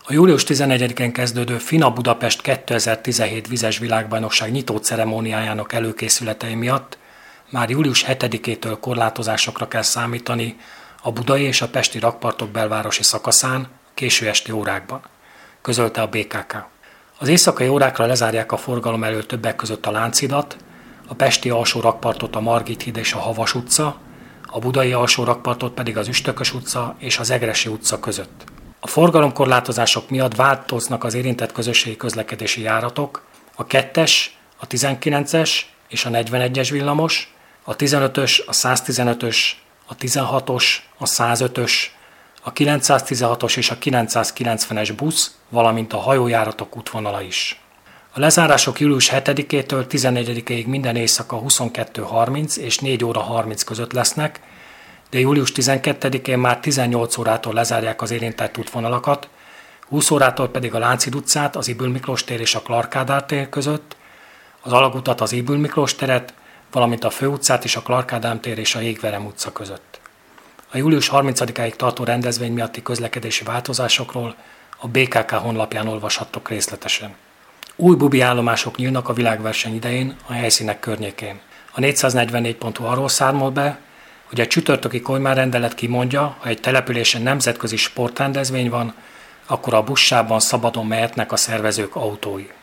A július 11-én kezdődő FINA Budapest 2017 vizes világbajnokság nyitó ceremóniájának előkészületei miatt már július 7-től korlátozásokra kell számítani a budai és a pesti rakpartok belvárosi szakaszán késő esti órákban, közölte a BKK. Az éjszakai órákra lezárják a forgalom elől többek között a Lánchidat, a pesti alsó rakpartot a Margit híd és a Havas utca, a budai alsó rakpartot pedig az Üstökös utca és az Egressy utca között. A forgalomkorlátozások miatt változnak az érintett közösségi közlekedési járatok, a 2-es, a 19-es és a 41-es villamos, a 15-ös, a 115-ös, a 16-os, a 105-ös, a 916-os és a 990-es busz, valamint a hajójáratok útvonala is. A lezárások július 7-től 14-ig minden éjszaka 22:30 és 4 óra 30 között lesznek, de július 12-én már 18 órától lezárják az érintett útvonalakat, 20 órától pedig a Lánchíd utcát, az Ybl Miklós tér és a Clark Kádár tér között, az Alagutat, az Ybl Miklós teret, valamint a Főutcát és a Clark Ádám tér és a Jégverem utca között. A július 30-áig tartó rendezvény miatti közlekedési változásokról a BKK honlapján olvashattok részletesen. Új bubi állomások nyílnak a világverseny idején a helyszínek környékén. A 444.hu arról számol be, hogy a csütörtöki kormányrendelet kimondja, ha egy településen nemzetközi sportrendezvény van, akkor a buszsávban szabadon mehetnek a szervezők autói.